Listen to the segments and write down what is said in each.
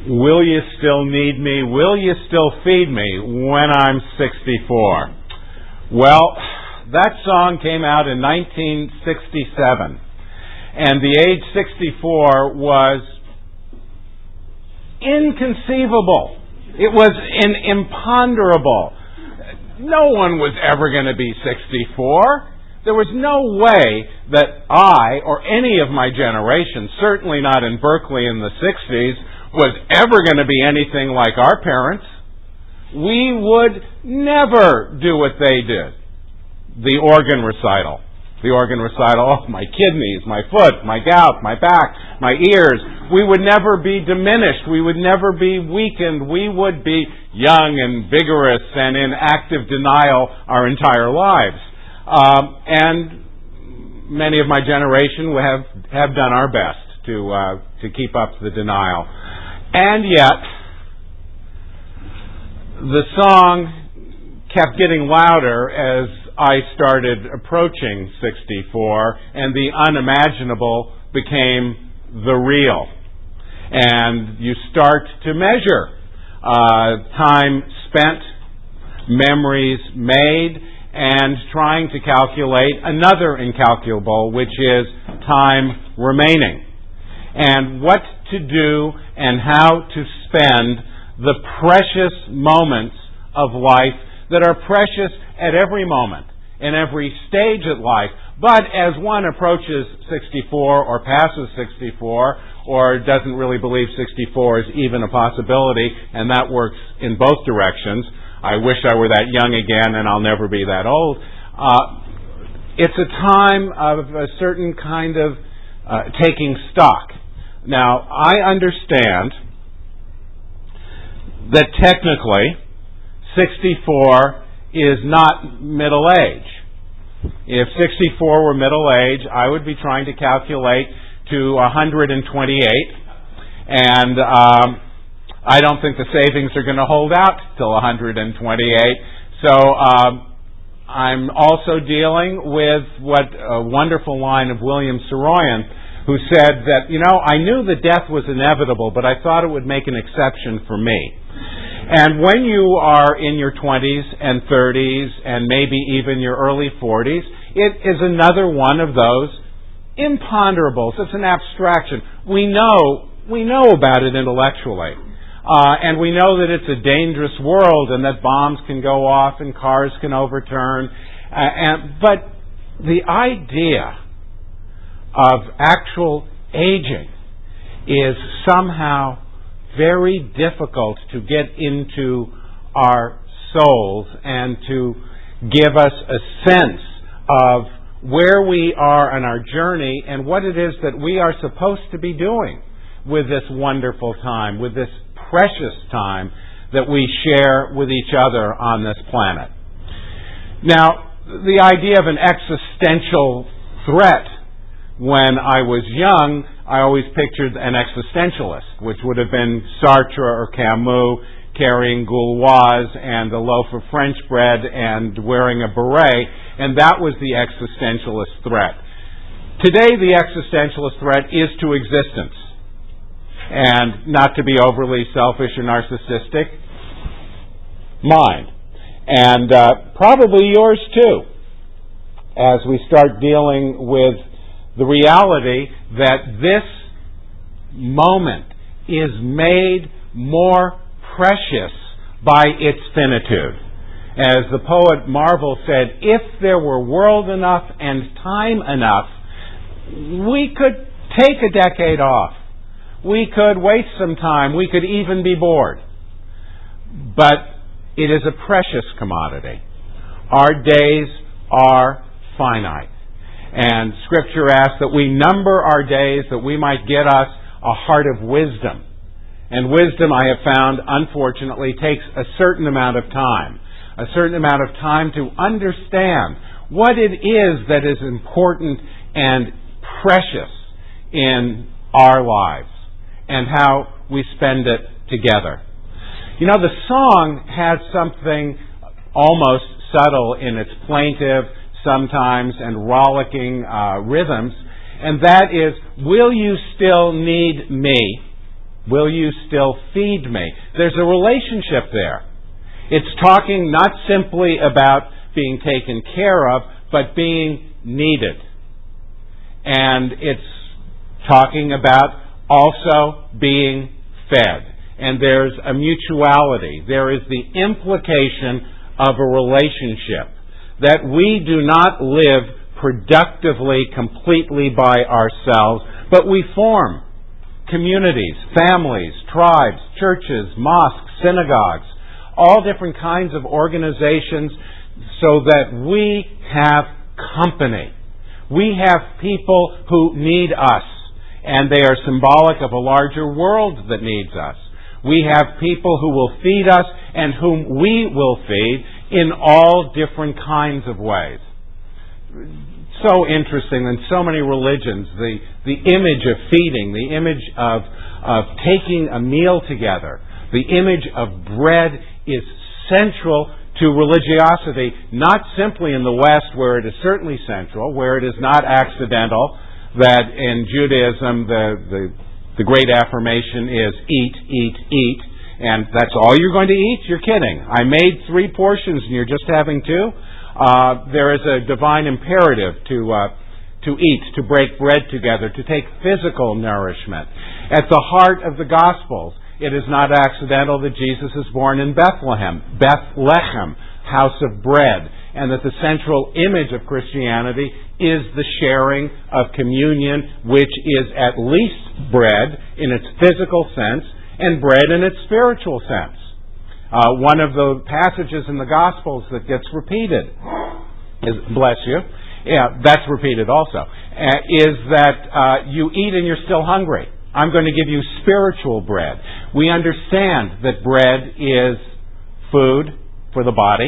Will you still need me? Will you still feed me when I'm 64? Well, that song came out in 1967, and the age 64 was inconceivable. It was imponderable. No one was ever going to be 64. There was no way that I, or any of my generation, certainly not in Berkeley in the 60s, was ever going to be anything like our parents. We would never do what they did. The organ recital. Oh, my kidneys, my foot, my gout, my back, my ears. We would never be diminished. We would never be weakened. We would be young and vigorous and in active denial our entire lives. And many of my generation have done our best to keep up the denial. And yet, the song kept getting louder as I started approaching 64, and the unimaginable became the real. And you start to measure time spent, memories made, and trying to calculate another incalculable, which is time remaining. And what to do and how to spend the precious moments of life that are precious at every moment, in every stage of life. But as one approaches 64 or passes 64, or doesn't really believe 64 is even a possibility, and that works in both directions. I wish I were that young again, and I'll never be that old. It's a time of a certain kind of taking stock. Now, I understand that technically 64 is not middle age. If 64 were middle age, I would be trying to calculate to 128, and I don't think the savings are going to hold out till 128. So I'm also dealing with what a wonderful line of William Saroyan, who said that, I knew that death was inevitable, but I thought it would make an exception for me. And when you are in your 20s and 30s and maybe even your early 40s, it is another one of those imponderables. It's an abstraction. We know about it intellectually. And we know that it's a dangerous world and that bombs can go off and cars can overturn. But the idea of actual aging is somehow very difficult to get into our souls and to give us a sense of where we are on our journey and what it is that we are supposed to be doing with this wonderful time, with this precious time that we share with each other on this planet. Now, the idea of an existential threat, when I was young, I always pictured an existentialist, which would have been Sartre or Camus carrying Gauloise and a loaf of French bread and wearing a beret, and that was the existentialist threat. Today, the existentialist threat is to existence. And not to be overly selfish or narcissistic, mine. And probably yours too, as we start dealing with the reality that this moment is made more precious by its finitude. As the poet Marvel said, if there were world enough and time enough, we could take a decade off. We could waste some time. We could even be bored. But it is a precious commodity. Our days are finite. And Scripture asks that we number our days that we might get us a heart of wisdom. And wisdom, I have found, unfortunately, takes a certain amount of time. A certain amount of time to understand what it is that is important and precious in our lives and how we spend it together. The song has something almost subtle in its plaintive, sometimes, and rollicking rhythms, and that is, will you still need me Will you still feed me? There's a relationship there. It's talking not simply about being taken care of, but being needed. And it's talking about also being fed. And there's a mutuality. There is the implication of a relationship. That we do not live productively, completely by ourselves, but we form communities, families, tribes, churches, mosques, synagogues, all different kinds of organizations so that we have company. We have people who need us, and they are symbolic of a larger world that needs us. We have people who will feed us and whom we will feed in all different kinds of ways. So interesting in so many religions, the image of feeding, the image of taking a meal together, the image of bread is central to religiosity, not simply in the West where it is certainly central, where it is not accidental that in Judaism the great affirmation is eat, eat, eat, and that's all you're going to eat? You're kidding. I made 3 portions and you're just having 2? There is a divine imperative to eat, to break bread together, to take physical nourishment. At the heart of the Gospels, it is not accidental that Jesus is born in Bethlehem, house of bread, and that the central image of Christianity is the sharing of communion, which is at least bread in its physical sense and bread in its spiritual sense. One of the passages in the Gospels that gets repeated is, bless you, that's repeated also, is that you eat and you're still hungry. I'm going to give you spiritual bread. We understand that bread is food for the body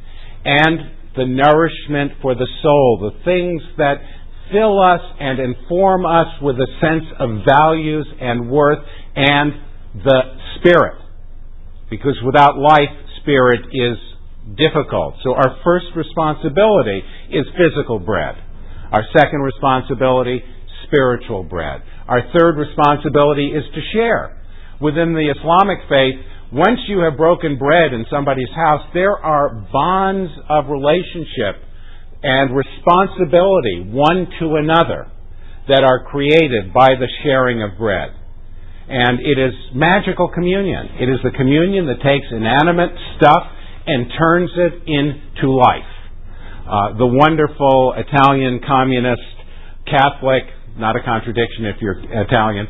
and the nourishment for the soul, the things that fill us and inform us with a sense of values and worth and the spirit. Because without life, spirit is difficult. So our first responsibility is physical bread. Our second responsibility, spiritual bread. Our third responsibility is to share. Within the Islamic faith, once you have broken bread in somebody's house, there are bonds of relationship and responsibility one to another that are created by the sharing of bread. And it is magical communion. It is the communion that takes inanimate stuff and turns it into life. The wonderful Italian communist Catholic, not a contradiction if you're Italian,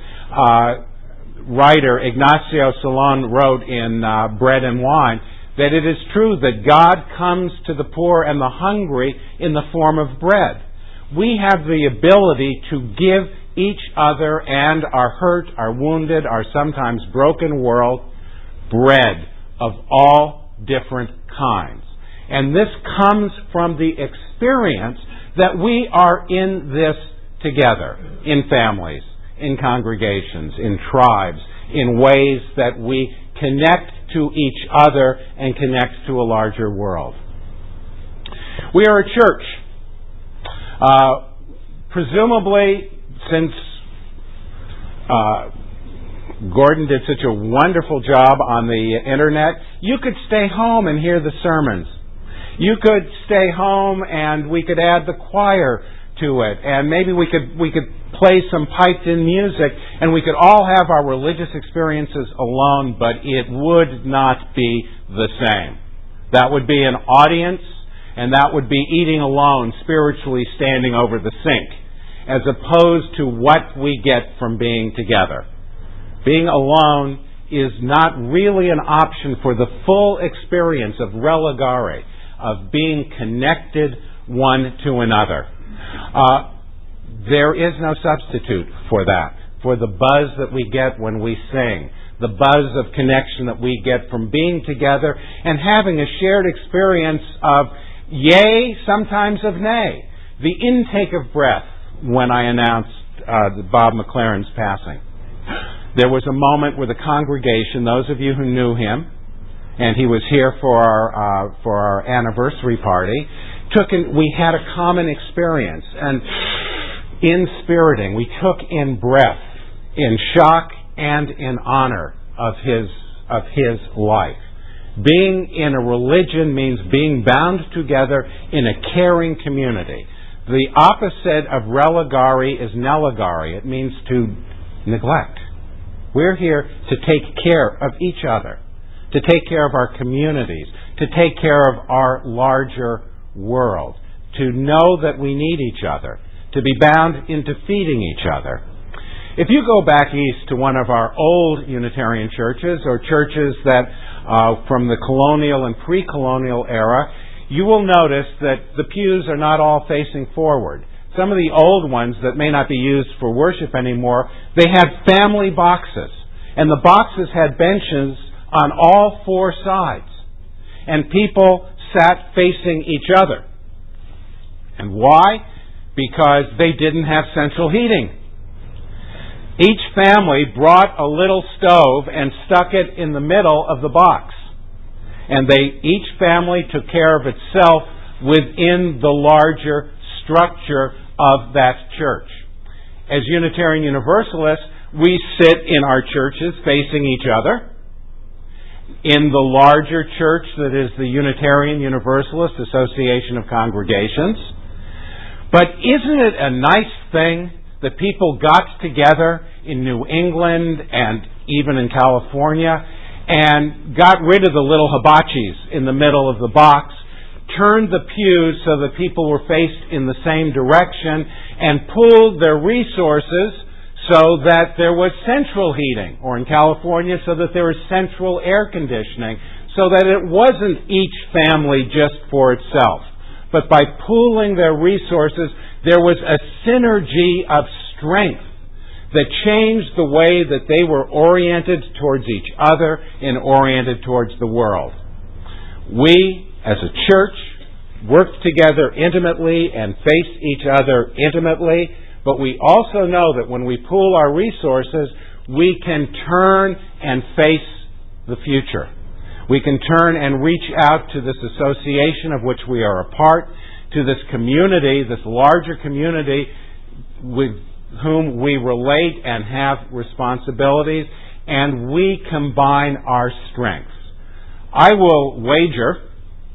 writer Ignazio Solon wrote in Bread and Wine that it is true that God comes to the poor and the hungry in the form of bread. We have the ability to give each other and our hurt, our wounded, our sometimes broken world bread of all different kinds. And this comes from the experience that we are in this together, in families, in congregations, in tribes, in ways that we connect to each other and connect to a larger world. We are a church. Presumably, since Gordon did such a wonderful job on the internet, you could stay home and hear the sermons. You could stay home and we could add the choir to it, and maybe we could play some piped-in music, and we could all have our religious experiences alone, but it would not be the same. That would be an audience, and that would be eating alone, spiritually standing over the sink, as opposed to what we get from being together. Being alone is not really an option for the full experience of religare, of being connected one to another. There is no substitute for that, for the buzz that we get when we sing, the buzz of connection that we get from being together and having a shared experience of yea, sometimes of nay. The intake of breath when I announced Bob McLaren's passing. There was a moment where the congregation, those of you who knew him, and he was here for our anniversary party, we had a common experience, and inspiriting, we took in breath, in shock, and in honor of his life. Being in a religion means being bound together in a caring community. The opposite of religare is neligare. It means to neglect. We're here to take care of each other, to take care of our communities, to take care of our larger world, to know that we need each other, to be bound into feeding each other. If you go back east to one of our old Unitarian churches, or churches that from the colonial and pre-colonial era, you will notice that the pews are not all facing forward. Some of the old ones that may not be used for worship anymore, they had family boxes. And the boxes had benches on all four sides. And people sat facing each other. And why? Because they didn't have central heating. Each family brought a little stove and stuck it in the middle of the box. And each family took care of itself within the larger structure of that church. As Unitarian Universalists, we sit in our churches facing each other. In the larger church that is the Unitarian Universalist Association of Congregations. But isn't it a nice thing that people got together in New England and even in California and got rid of the little hibachis in the middle of the box, turned the pews so that people were faced in the same direction, and pooled their resources so that there was central heating, or in California, so that there was central air conditioning, so that it wasn't each family just for itself. But by pooling their resources, there was a synergy of strength that changed the way that they were oriented towards each other and oriented towards the world. We, as a church, work together intimately and face each other intimately, but we also know that when we pool our resources, we can turn and face the future. We can turn and reach out to this association of which we are a part, to this community, this larger community with whom we relate and have responsibilities, and we combine our strengths. I will wager,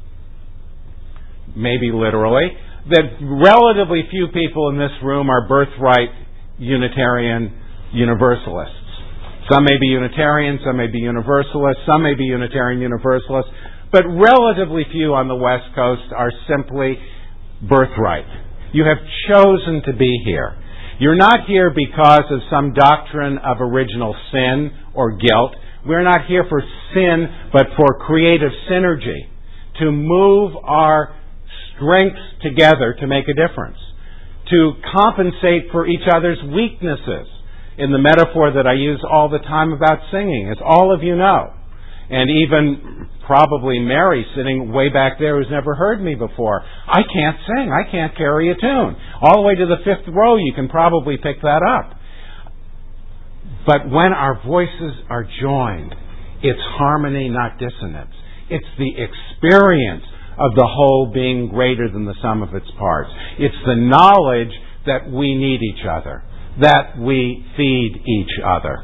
maybe literally, that relatively few people in this room are birthright Unitarian Universalists. Some may be Unitarian, some may be Universalists, some may be Unitarian Universalists, but relatively few on the West Coast are simply birthright. You have chosen to be here. You're not here because of some doctrine of original sin or guilt. We're not here for sin, but for creative synergy, to move our strengths together to make a difference, to compensate for each other's weaknesses. In the metaphor that I use all the time about singing, as all of you know, and even probably Mary sitting way back there who's never heard me before, I can't sing, I can't carry a tune. All the way to the fifth row you can probably pick that up. But when our voices are joined, it's harmony, not dissonance. It's the experience of the whole being greater than the sum of its parts. It's the knowledge that we need each other, that we feed each other.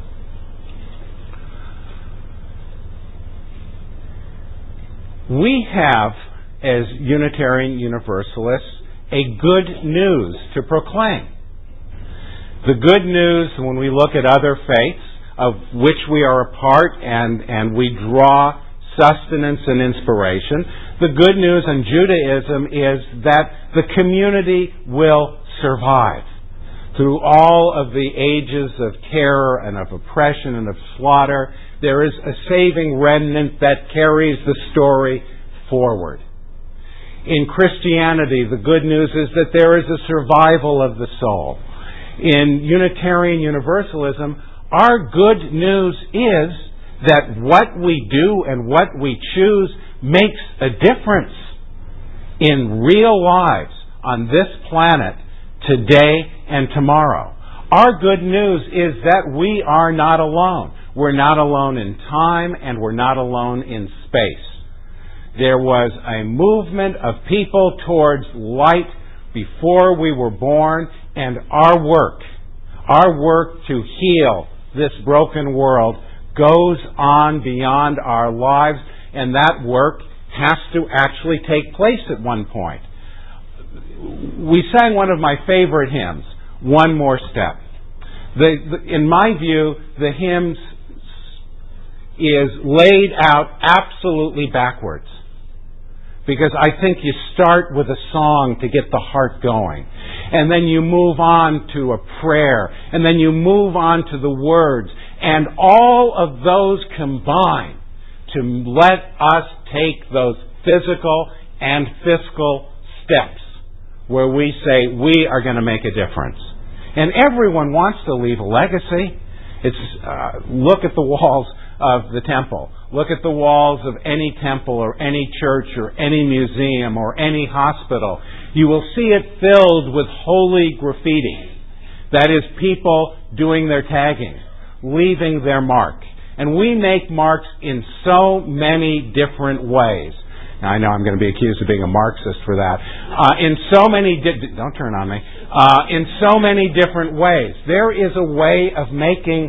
We have, as Unitarian Universalists, a good news to proclaim. The good news, when we look at other faiths of which we are a part and we draw sustenance and inspiration, the good news in Judaism is that the community will survive. Through all of the ages of terror and of oppression and of slaughter, there is a saving remnant that carries the story forward. In Christianity, the good news is that there is a survival of the soul. In Unitarian Universalism, our good news is that what we do and what we choose makes a difference in real lives on this planet today and tomorrow. Our good news is that we are not alone. We're not alone in time, and we're not alone in space. There was a movement of people towards light before we were born, and our work to heal this broken world goes on beyond our lives, and that work has to actually take place at one point. We sang one of my favorite hymns, One More Step. In my view, the hymn is laid out absolutely backwards. Because I think you start with a song to get the heart going. And then you move on to a prayer. And then you move on to the words. And all of those combine to let us take those physical and fiscal steps where we say we are going to make a difference. And everyone wants to leave a legacy. Look at the walls of the temple. Look at the walls of any temple or any church or any museum or any hospital. You will see it filled with holy graffiti. That is, people doing their tagging, leaving their mark. And we make marks in so many different ways. Now, I know I'm going to be accused of being a Marxist for that. Don't turn on me. In so many different ways. There is a way of making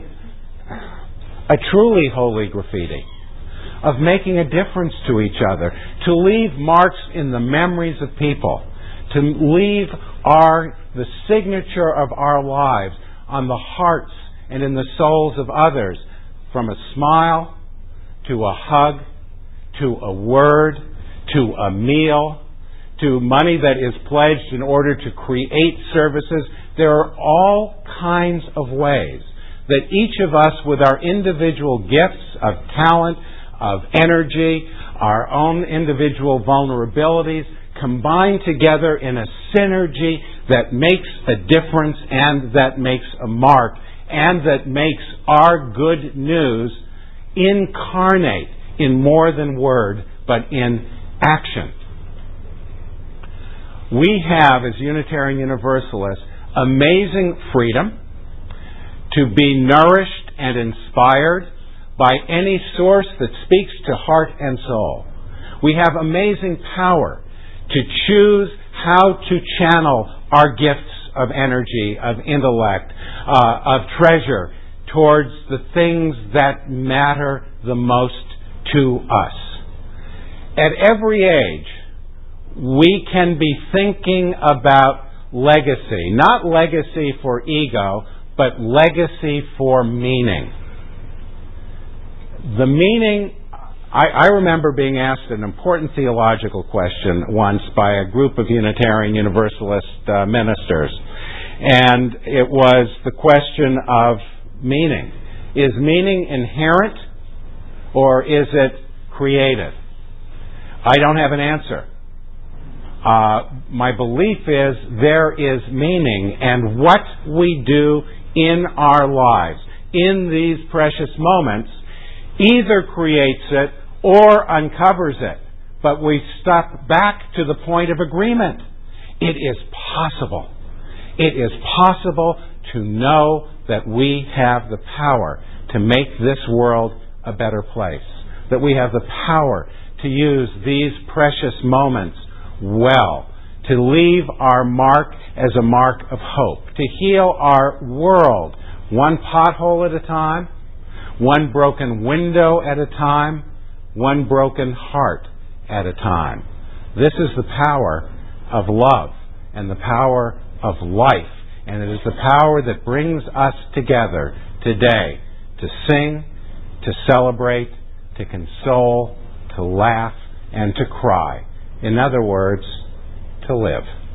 a truly holy graffiti, of making a difference to each other, to leave marks in the memories of people, to leave the signature of our lives on the hearts and in the souls of others, from a smile to a hug to a word to a meal to money that is pledged in order to create services. There are all kinds of ways that each of us, with our individual gifts of talent, of energy, our own individual vulnerabilities, combine together in a synergy that makes a difference and that makes a mark and that makes our good news incarnate in more than word, but in action. We have, as Unitarian Universalists, amazing freedom to be nourished and inspired by any source that speaks to heart and soul. We have amazing power to choose how to channel our gifts of energy, of intellect, of treasure towards the things that matter the most to us. At every age, we can be thinking about legacy, not legacy for ego, but legacy for meaning. The meaning, I remember being asked an important theological question once by a group of Unitarian Universalist ministers. And it was the question of meaning. Is meaning inherent or is it created? I don't have an answer. My belief is there is meaning, and what we do in our lives, in these precious moments, either creates it or uncovers it. But we step back to the point of agreement. It is possible. It is possible to know that we have the power to make this world a better place. That we have the power to use these precious moments well, to leave our mark as a mark of hope, to heal our world one pothole at a time, one broken window at a time, one broken heart at a time. This is the power of love and the power of life, and it is the power that brings us together today to sing, to celebrate, to console, to laugh, and to cry. In other words, to live.